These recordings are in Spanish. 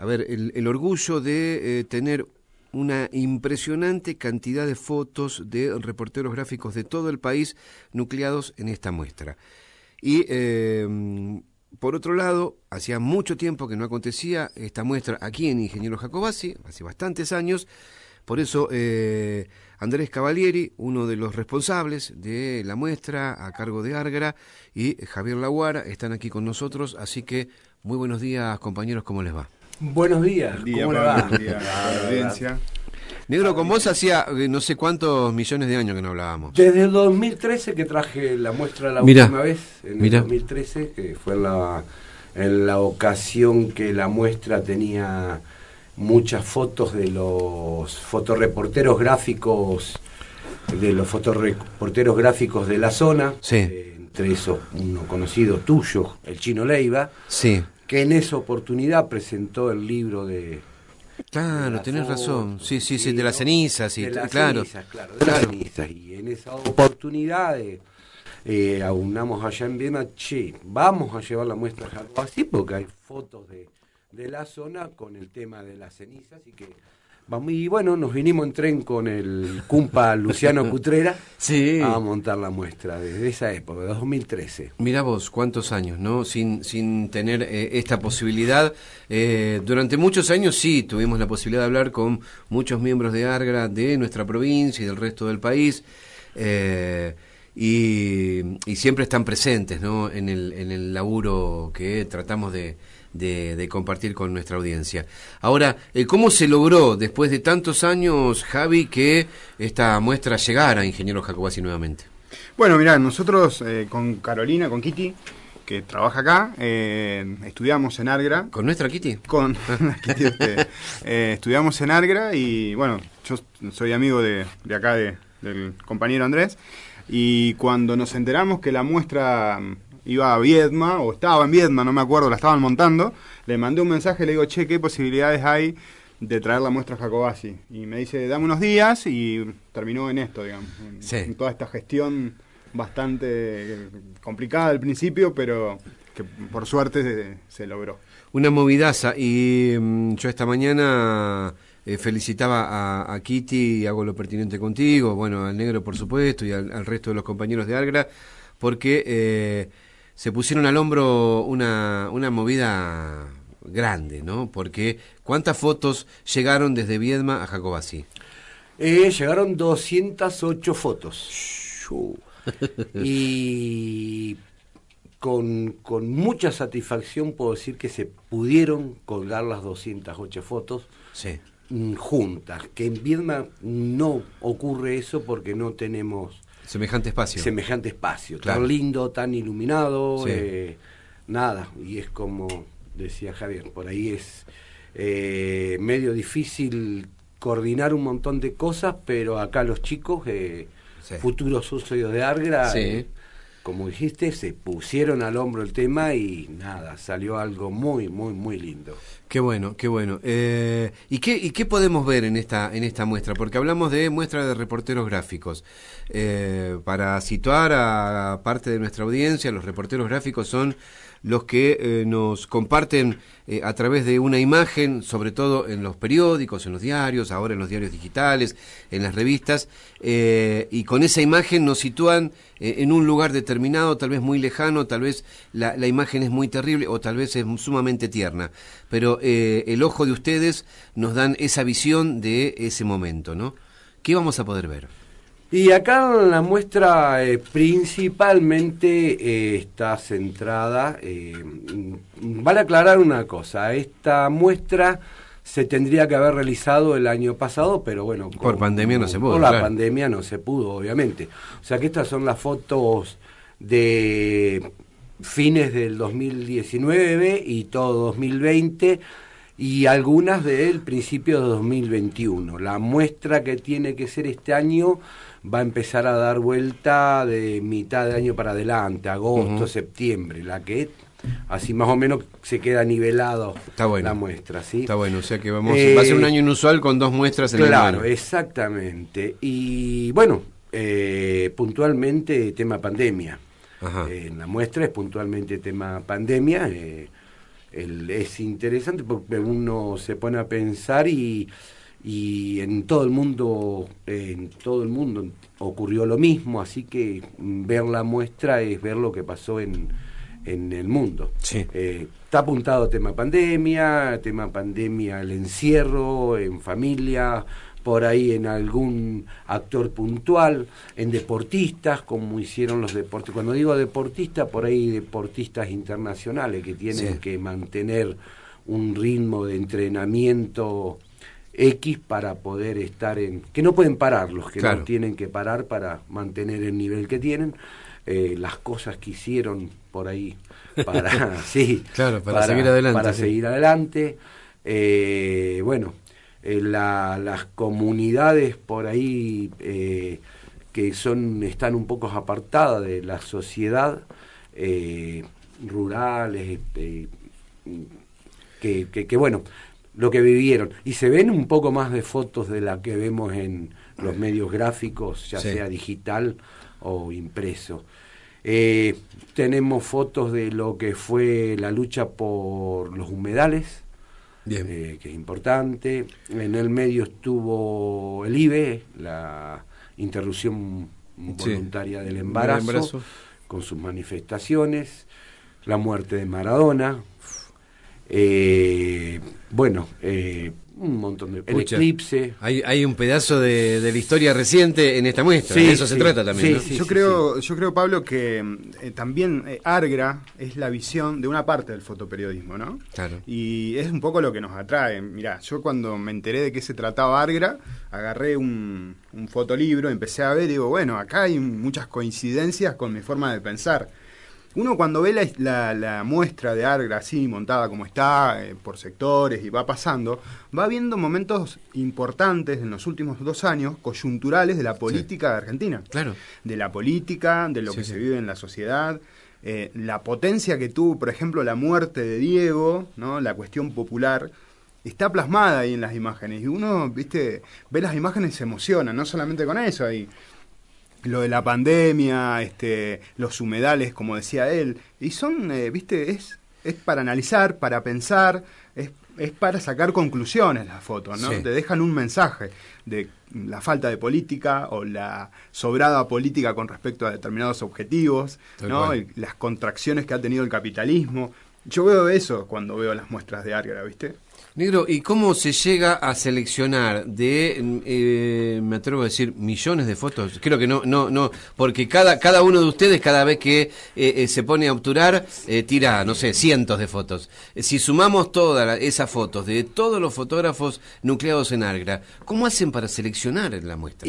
el orgullo de tener una impresionante cantidad de fotos de reporteros gráficos de todo el país nucleados en esta muestra. Y por otro lado, hacía mucho tiempo que no acontecía esta muestra aquí en Ingeniero Jacobacci, hace bastantes años. Por eso Andrés Cavalieri, uno de los responsables de la muestra a cargo de Árgara, y Javier Laguara están aquí con nosotros, así que muy buenos días, compañeros, ¿cómo les va? Buenos días, ¿cómo le va? Buenos días a la audiencia. Negro, con vos hacía no sé cuántos millones de años que no hablábamos. Desde el 2013 que traje la muestra última vez, en el 2013, que fue en la ocasión que la muestra tenía muchas fotos de los fotoreporteros gráficos, de la zona, sí. Entre esos uno conocido tuyo, el Chino Leiva, sí. Que en esa oportunidad presentó el libro de... Claro, tenés razón. Sí, de las cenizas. Sí, de las claro. Cenizas, claro, de las cenizas. Y en esa oportunidad aunamos allá en Viena, vamos a llevar la muestra a Jacobacci porque hay fotos de la zona con el tema de las cenizas y bueno, nos vinimos en tren con el cumpa Luciano Cutrera sí. a montar la muestra desde esa época, de 2013. Mirá vos, cuántos años, ¿no? Sin tener esta posibilidad. Durante muchos años sí tuvimos la posibilidad de hablar con muchos miembros de Árgara, de nuestra provincia y del resto del país. Y siempre están presentes, ¿no? en el laburo que tratamos de compartir con nuestra audiencia. Ahora, ¿cómo se logró después de tantos años, Javi, que esta muestra llegara a Ingeniero Jacobacci nuevamente? Bueno, mirá, nosotros con Carolina, con Kitty, que trabaja acá, estudiamos en Árgara. ¿Con nuestra Kitty? Con Kitty, estudiamos en Árgara y bueno, yo soy amigo de acá del compañero Andrés, y cuando nos enteramos que la muestra iba a Viedma, o estaba en Viedma, no me acuerdo, la estaban montando, le mandé un mensaje, le digo, ¿qué posibilidades hay de traer la muestra a Jacobacci? Y me dice, dame unos días, y terminó en esto, digamos, en toda esta gestión bastante complicada al principio, pero que por suerte se logró. Una movidaza, y yo esta mañana felicitaba a Kitty, y hago lo pertinente contigo, bueno, al Negro por supuesto, y al resto de los compañeros de Árgara, porque se pusieron al hombro una movida grande, ¿no? Porque ¿cuántas fotos llegaron desde Viedma a Jacobacci? Llegaron 208 fotos. Y con mucha satisfacción puedo decir que se pudieron colgar las 208 fotos sí. Juntas. Que en Viedma no ocurre eso porque no tenemos... Semejante espacio, claro. Tan lindo, tan iluminado, sí. Nada, y es como decía Javier, por ahí es medio difícil coordinar un montón de cosas, pero acá los chicos, sí. Futuros socios de Árgara, sí. Como dijiste, se pusieron al hombro el tema y nada, salió algo muy, muy, muy lindo. Qué bueno, qué bueno. ¿Y qué podemos ver en esta muestra? Porque hablamos de muestra de reporteros gráficos. Para situar a parte de nuestra audiencia, los reporteros gráficos son los que nos comparten a través de una imagen, sobre todo en los periódicos, en los diarios, ahora en los diarios digitales, en las revistas, y con esa imagen nos sitúan en un lugar determinado, tal vez muy lejano, tal vez la imagen es muy terrible o tal vez es sumamente tierna, pero el ojo de ustedes nos dan esa visión de ese momento, ¿no? ¿Qué vamos a poder ver? Y acá la muestra principalmente está centrada, vale aclarar una cosa, esta muestra se tendría que haber realizado el año pasado, pero bueno... Por pandemia no se pudo. Por la pandemia no se pudo, obviamente. O sea que estas son las fotos de fines del 2019 y todo 2020 y algunas del principio de 2021. La muestra que tiene que ser este año va a empezar a dar vuelta de mitad de año para adelante, agosto, septiembre, la que así más o menos se queda nivelado. Está bueno. La muestra, ¿sí? Está bueno, o sea que va a ser un año inusual con 2 muestras en el año. Claro, exactamente. Y bueno, puntualmente tema pandemia. En la muestra es puntualmente tema pandemia. es interesante porque uno se pone a pensar y en todo el mundo ocurrió lo mismo, así que ver la muestra es ver lo que pasó en el mundo. Sí. Está apuntado tema pandemia, el encierro en familia, por ahí en algún actor puntual, en deportistas, como hicieron los deportistas. Cuando digo deportistas, por ahí deportistas internacionales que tienen que mantener un ritmo de entrenamiento X para poder estar que no pueden parar, los que no tienen que parar para mantener el nivel que tienen, las cosas que hicieron por ahí para seguir adelante. Seguir adelante. Bueno, las comunidades por ahí que están un poco apartadas de la sociedad, rurales, que bueno, lo que vivieron, y se ven un poco más de fotos de la que vemos en los medios gráficos, ya sea digital o impreso. Tenemos fotos de lo que fue la lucha por los humedales, que es importante. En el medio estuvo el IVE, la interrupción voluntaria del embarazo, con sus manifestaciones, la muerte de Maradona, un montón de... El eclipse. Hay un pedazo de la historia reciente en esta muestra, de eso se trata también, ¿no? Yo creo, Pablo, que también Argra es la visión de una parte del fotoperiodismo, ¿no? Claro. Y es un poco lo que nos atrae. Mirá, yo cuando me enteré de qué se trataba Argra, agarré un fotolibro, empecé a ver y digo, bueno, acá hay muchas coincidencias con mi forma de pensar. Uno cuando ve la muestra de Argra así montada como está, por sectores, y va pasando, va viendo momentos importantes en los últimos 2 años, coyunturales de la política de Argentina. Claro. De la política, de lo que se vive en la sociedad, la potencia que tuvo, por ejemplo, la muerte de Diego, ¿no? La cuestión popular, está plasmada ahí en las imágenes. Y uno, ve las imágenes y se emociona, no solamente con eso, ahí. Lo de la pandemia, los humedales, como decía él, y son, es para analizar, para pensar, es para sacar conclusiones las fotos, ¿no? Te dejan un mensaje de la falta de política o la sobrada política con respecto a determinados objetivos, ¿no? Las contracciones que ha tenido el capitalismo. Yo veo eso cuando veo las muestras de Argra, ¿viste? Negro, ¿y cómo se llega a seleccionar me atrevo a decir, millones de fotos? Creo que no, porque cada uno de ustedes, cada vez que se pone a obturar, tira, no sé, cientos de fotos. Si sumamos todas esas fotos de todos los fotógrafos nucleados en Argra, ¿cómo hacen para seleccionar la muestra?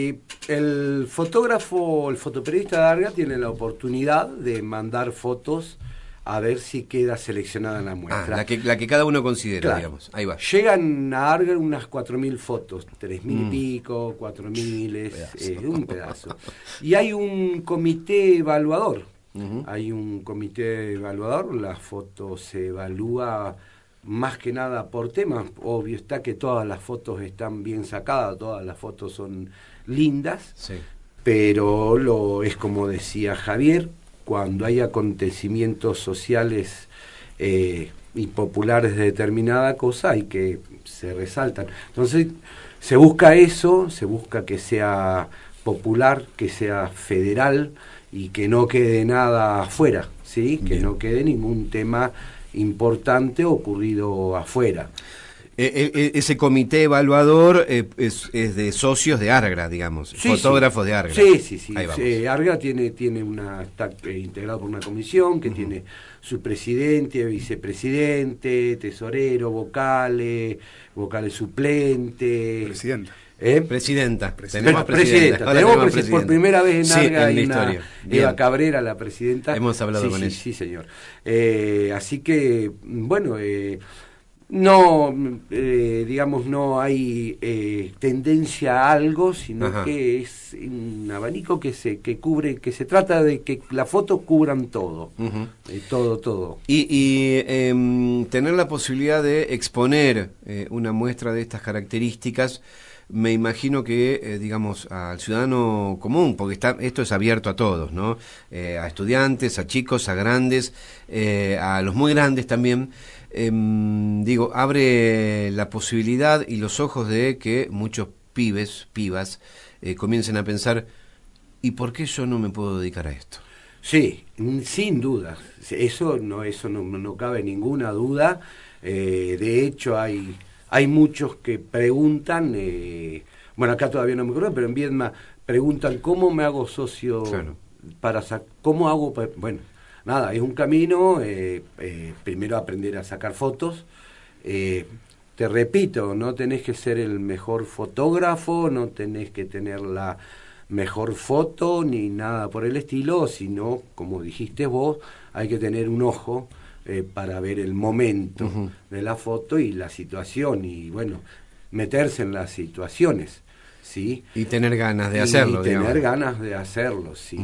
El fotoperiodista de Argra tiene la oportunidad de mandar fotos a ver si queda seleccionada en la muestra. La que cada uno considera, digamos. Ahí va. Llegan a Argra unas 4.000 fotos, 3.000 y pico, 4.000, un pedazo. Y hay un comité evaluador. Hay un comité evaluador, la foto se evalúa más que nada por temas. Obvio está que todas las fotos están bien sacadas, todas las fotos son lindas, pero es como decía Javier, cuando hay acontecimientos sociales y populares de determinada cosa, hay que se resaltan. Entonces se busca eso, se busca que sea popular, que sea federal y que no quede nada afuera, ¿sí? Que no quede ningún tema importante ocurrido afuera. Ese comité evaluador es de socios de Argra, digamos, fotógrafos de Argra. Sí. Argra está integrado por una comisión que tiene su presidente, vicepresidente, tesorero, vocales suplentes. Presidenta. Tenemos por primera vez en Arga hay una Eva Cabrera, la presidenta. Hemos hablado con ella. Sí, señor. Así que, bueno... No, digamos, no hay tendencia a algo, sino que es un abanico que se trata de que la foto cubran todo, todo. Y tener la posibilidad de exponer una muestra de estas características me imagino que, digamos, al ciudadano común, porque esto es abierto a todos, ¿no? A estudiantes, a chicos, a grandes, a los muy grandes también. Digo, abre la posibilidad y los ojos de que muchos pibas, comiencen a pensar, ¿y por qué yo no me puedo dedicar a esto? Sí, sin duda, eso no cabe ninguna duda. De hecho hay muchos que preguntan, bueno, acá todavía no me acuerdo, pero en Viedma preguntan cómo me hago socio, claro, cómo hago, bueno, nada, es un camino, primero aprender a sacar fotos. Te repito, no tenés que ser el mejor fotógrafo, no tenés que tener la mejor foto ni nada por el estilo, sino, como dijiste vos, hay que tener un ojo para ver el momento de la foto y la situación, y bueno, meterse en las situaciones, ¿sí? Y tener ganas de hacerlo, y tener ganas de hacerlo, sí.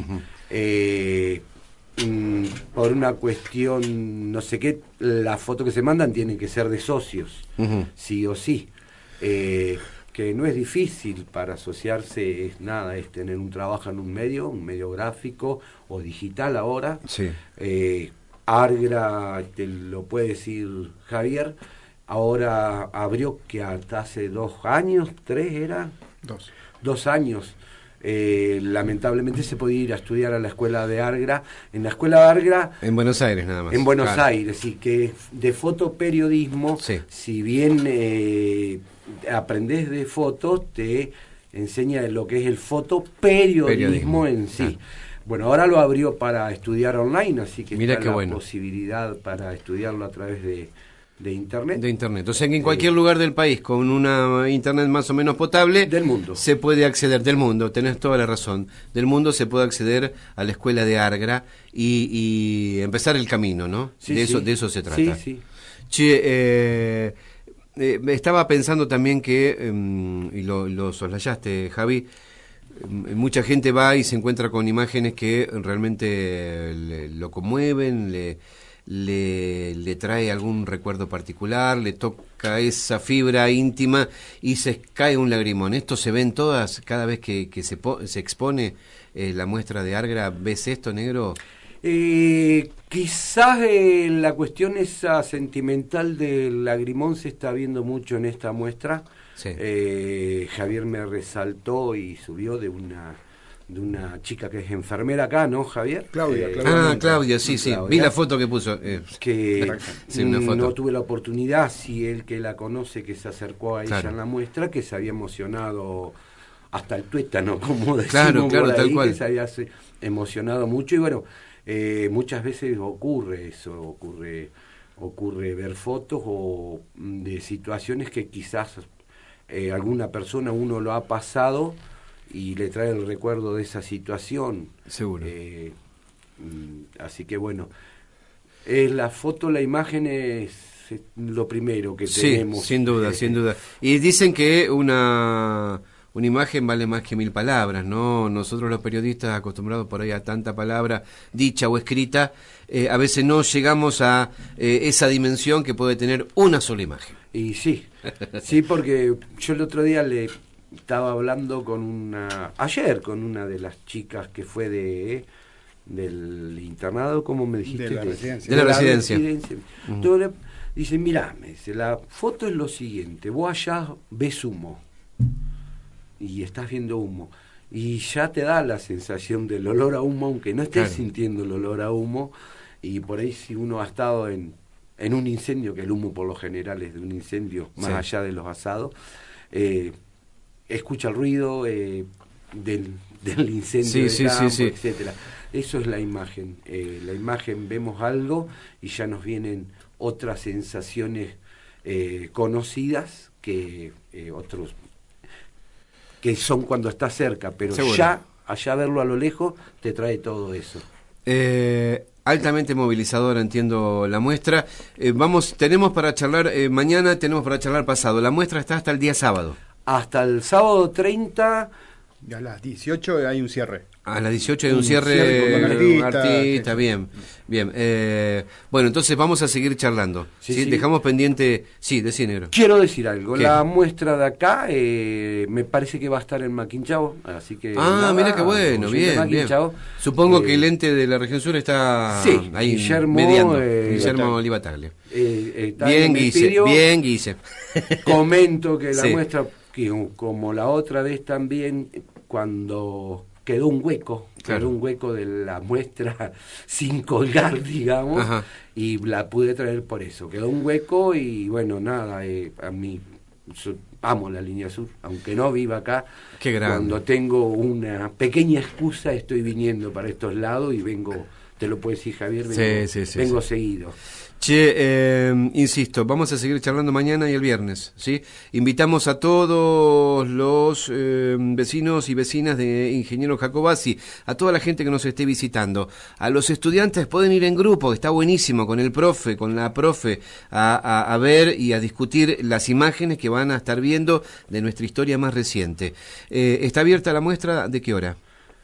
Por una cuestión, no sé qué, las fotos que se mandan tienen que ser de socios, sí o sí. Que no es difícil para asociarse, es tener un trabajo en un medio gráfico o digital ahora. Sí. Argra, te lo puede decir Javier, ahora abrió que hasta hace 2 años, 3 era. 2 años. Lamentablemente se podía ir a estudiar a la escuela de Argra. En la escuela de Argra... En Buenos Aires nada más. En Buenos Aires, y que de fotoperiodismo, sí, si bien aprendés de fotos, te enseña lo que es el fotoperiodismo en sí. Claro. Bueno, ahora lo abrió para estudiar online, así que mira está la posibilidad para estudiarlo a través de internet. De internet. O sea que en cualquier lugar del país, con una internet más o menos potable, del mundo, se puede acceder, del mundo, tenés toda la razón, del mundo se puede acceder a la escuela de Argra y empezar el camino, ¿no? Sí, de eso se trata. Sí, sí. Che, estaba pensando también que, y lo soslayaste, Javi, mucha gente va y se encuentra con imágenes que realmente lo conmueven, le trae algún recuerdo particular, le toca esa fibra íntima y se cae un lagrimón. ¿Esto se ven todas cada vez que se expone la muestra de Argra? ¿Ves esto, negro? Quizás la cuestión esa sentimental del lagrimón se está viendo mucho en esta muestra. Sí. Javier me resaltó y subió de una chica que es enfermera acá, ¿no, Javier? Claudia. Claudia, sí. Vi la foto que puso. Que sí, una foto. No tuve la oportunidad, si él que la conoce, que se acercó a ella, claro, en la muestra, que se había emocionado hasta el tuétano, como decimos, claro, tal cual. Que se había emocionado mucho, y bueno, muchas veces ocurre eso, ocurre ver fotos o de situaciones que quizás alguna persona uno lo ha pasado y le trae el recuerdo de esa situación. Seguro. Así que bueno, la foto, la imagen es lo primero que tenemos. Sí, sin duda. Y dicen que una imagen vale más que 1000 palabras, ¿no? Nosotros los periodistas, acostumbrados por ahí a tanta palabra dicha o escrita, a veces no llegamos a esa dimensión que puede tener una sola imagen. Y sí, porque yo el otro día le estaba hablando ayer con una de las chicas que fue del internado, ¿cómo me dijiste? De la residencia. De la residencia. Entonces, dice, mirá, me dice, la foto es lo siguiente, vos allá ves humo, y estás viendo humo, y ya te da la sensación del olor a humo, aunque no estés sintiendo el olor a humo, y por ahí si uno ha estado en un incendio, que el humo por lo general es de un incendio, más allá de los asados, escucha el ruido del incendio del campo, etcétera. Eso es la imagen. La imagen, vemos algo y ya nos vienen otras sensaciones conocidas que otros, que son cuando está cerca, pero seguro, ya allá verlo a lo lejos te trae todo eso. Altamente movilizadora, entiendo la muestra. Tenemos para charlar mañana, tenemos para charlar pasado. La muestra está hasta el día sábado. Hasta el sábado 30 Y a las 18 hay un cierre. A las 18 hay un cierre con artista, sí. Bien. Bueno, entonces vamos a seguir charlando. Sí. Dejamos pendiente... Sí, decí, negro. Quiero decir algo. ¿Qué? La muestra de acá me parece que va a estar en Maquinchao, así que... mira qué bueno, bien. Supongo que el ente de la región sur está ahí mediando. Guillermo Olivataglia. Bien, Guise. Comento que la muestra, que como la otra vez también... cuando quedó un hueco de la muestra sin colgar, digamos, ajá, y la pude traer por eso. Quedó un hueco y bueno, nada, a mí amo la línea sur, aunque no viva acá. Qué grande. Cuando tengo una pequeña excusa estoy viniendo para estos lados y vengo, te lo puede decir Javier, vengo seguido. Che, insisto, vamos a seguir charlando mañana y el viernes, ¿sí? Invitamos a todos los vecinos y vecinas de Ingeniero Jacobacci, a toda la gente que nos esté visitando. A los estudiantes pueden ir en grupo, está buenísimo, con el profe, con la profe, a ver y a discutir las imágenes que van a estar viendo de nuestra historia más reciente. ¿Está abierta la muestra? ¿De qué hora?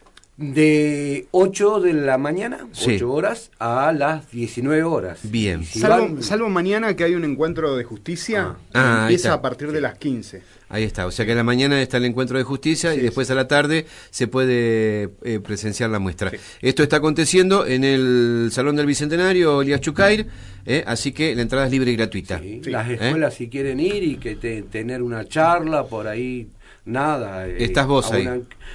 De 8 de la mañana, 8 horas, a las 19 horas. Bien. Si salvo mañana que hay un encuentro de justicia, empieza a partir de las 15. Ahí está, o sea que a la mañana está el encuentro de justicia y después a la tarde se puede presenciar la muestra. Sí. Esto está aconteciendo en el Salón del Bicentenario, Elías Chucair, así que la entrada es libre y gratuita. Sí. Las escuelas si quieren ir y que tener una charla por ahí, nada. ¿Estás vos ahí?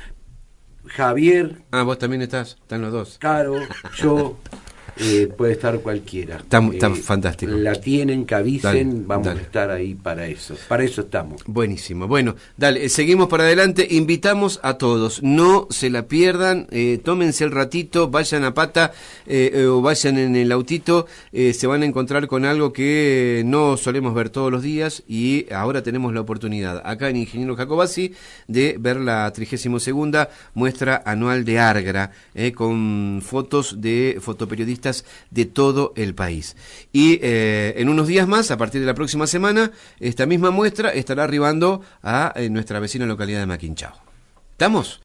Javier. Vos también están los dos. Caro, yo, puede estar cualquiera. Está fantástico. La tienen, que avisen, vamos a estar ahí para eso estamos. Buenísimo, bueno, dale, seguimos para adelante, invitamos a todos, no se la pierdan, tómense el ratito, vayan a pata o vayan en el autito, se van a encontrar con algo que no solemos ver todos los días y ahora tenemos la oportunidad, acá en Ingeniero Jacobacci, de ver la 32ª muestra anual de Argra, con fotos de fotoperiodistas de todo el país. Y en unos días más, a partir de la próxima semana, esta misma muestra estará arribando a nuestra vecina localidad de Maquinchao. ¿Estamos?